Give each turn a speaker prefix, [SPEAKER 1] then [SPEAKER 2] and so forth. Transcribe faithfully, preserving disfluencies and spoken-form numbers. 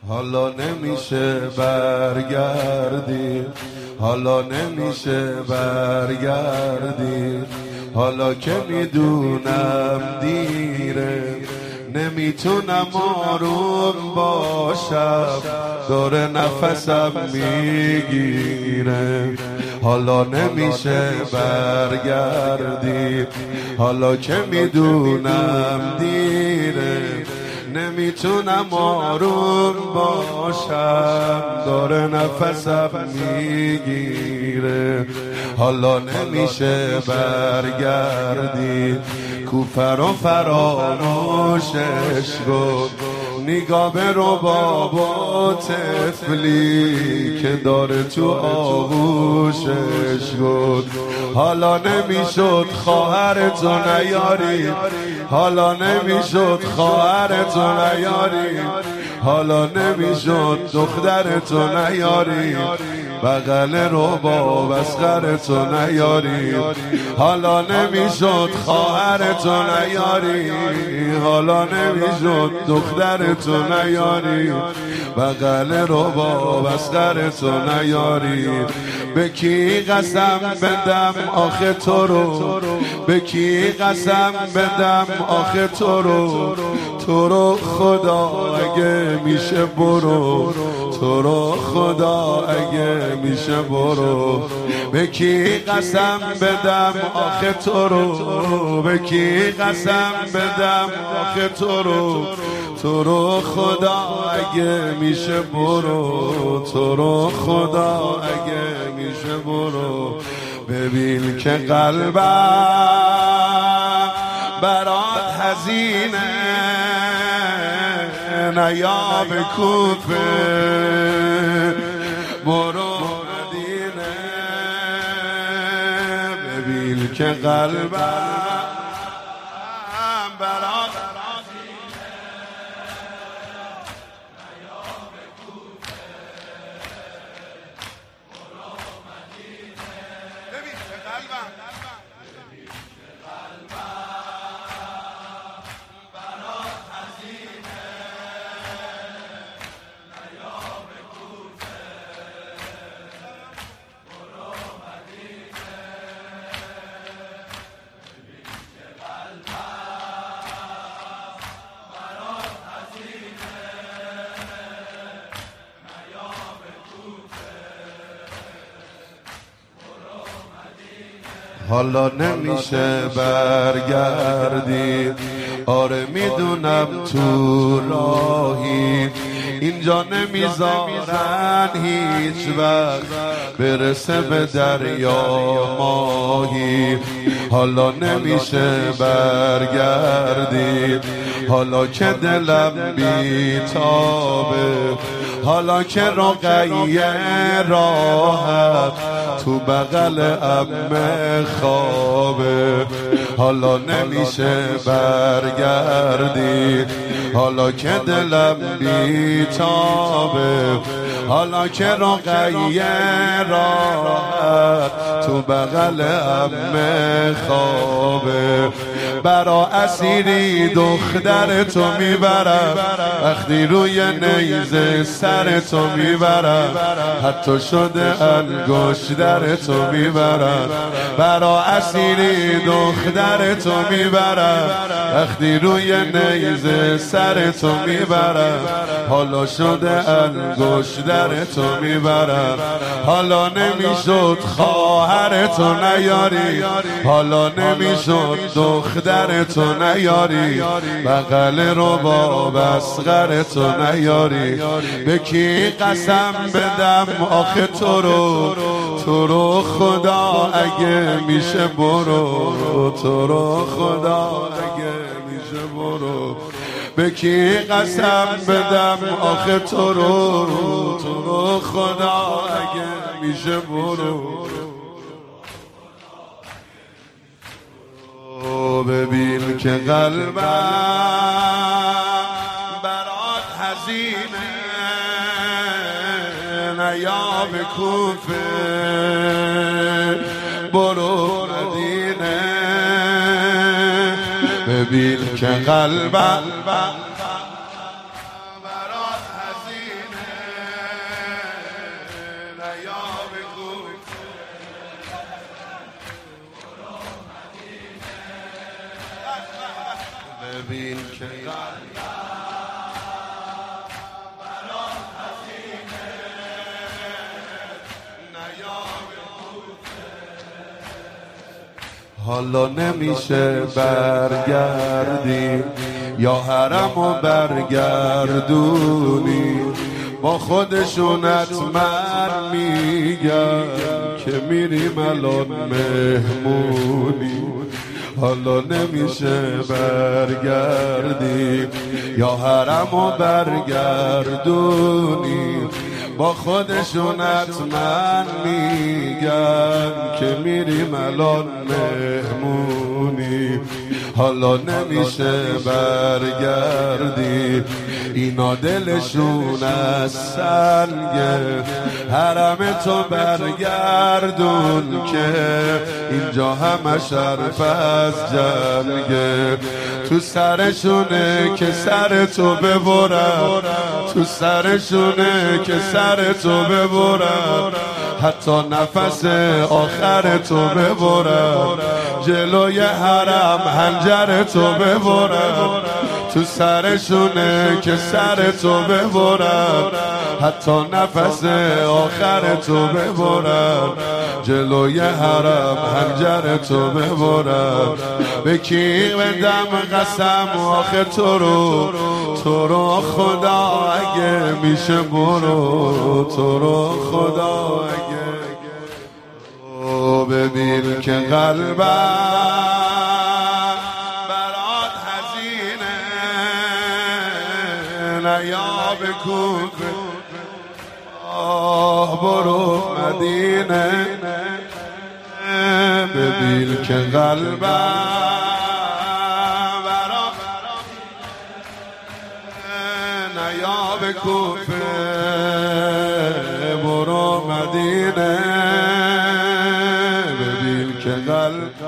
[SPEAKER 1] حالا نمیشه برگردی، حالا نمیشه برگردی، حالا که میدونم دیره، نمیتونم آروم باشم، دور نفسم میگیره. حالا نمیشه برگردی، حالا که میدونم دیره، نمیتونم آروم باشم، دور نفسم میگیره. حالا نمیشه برگردی، کوفر و فراموشش کن، نگاه به رباب و طفلی که داره تو آغوشش کن. حالا نمیشد خواهرتو نیاری، حالا نمیشد خواهرتو نیاری، حالا نمیشد دخترتو نیاری، بغل رباب اصغرتو نیاری. حالا نمیشد خواهرتو نیاری، حالا نمیشد دخترتو نیاری، بغل رباب اصغرتو نیاری. به کی قسم بدم آخه تو رو، به کی قسم بدم آخه تو رو، تو رو خدا اگه میشه برو، تو رو خدا اگه میشه برو. به کی قسم بدم آخه تو رو، به کی قسم بدم آخه تو رو، تو رو خدا اگه میشه برو، تو رو خدا اگه میشه برو. ببین که قلبم برات حزینه، نیا به کوفه برو مدینه. ببین که قلبم برات حزینه، نیا به کوفه برو مدینه. ببین که قلبم ببین که قلبم برات حزینه، نیا به کوفه برو مدینه. ببین که قلبم برات حزینه، نیا به کوفه برو مدینه. حالا نمیشه برگردی، آره میدونم تو راهی، اینجا نمیذارن هیچ وقت برسه به دریا ماهی. حالا نمیشه برگردی، حالا که دلم بیتابه، حالا که رقیه راحت تو بغل عمه خوابه. حالا نمیشه برگردی، حالا که دلم بیتابه، حالا که رقیه راحت تو بغل عمه خوابه. برا اسیری دختر تو میبرم، وقتی روی نیزه سر تو میبرم، حتی شده انگشتر تو میبرم. برا اسیری دختر تو میبرم، وقتی روی نیزه سر تو میبرم، حالا شده انگشتر تو میبرم. حالا نمیشد خواهر تو نیاری، حالا نمیشد دختر تو نیاری، بغل رباب اصغر تو نیاری. به کی قسم بدم آخه تو رو، تو رو خدا اگه میشه برو، تو رو خدا اگه میشه برو. به کی قسم بدم آخه تو رو، تو رو خدا اگه میشه برو. ببین که قلبم برات حزینه، نیا به کوفه برو مدینه. ببین که قلبم برات حزینه، ببین که حالا نمیشه برگردی یا حرم و برگردونی، با خودشون حتما میگن که میریم الان مهمونی. حالا نمیشه برگردی یا حرم و برگردونی، با خودشون حتما میگن که میریم الان مهمونی. حالا نمیشه برگردی، اینا دلشون از سنگه، حرم تو برگردون که اینجا همش حرف از جنگه. تو سرشونه که سر تو ببرن، تو سرشونه که سر تو ببرن، حتی نفس آخر تو ببرن، جلوی حرم حنجر تو ببرن. تو سرشونه که سر تو ببرن، حتی نفس آخر تو ببرن، جلوی حرم حنجر تو ببرن. به کی بدم قسم آخه تو رو، تو رو خدا اگه میشه برو، تو رو خدا اگه. ببین که قلبم برات حزینه، نیا به کوفه آه برو مدینه. ببین که قلبم برات نیا به کوفه برو مدینه. ببین که قلب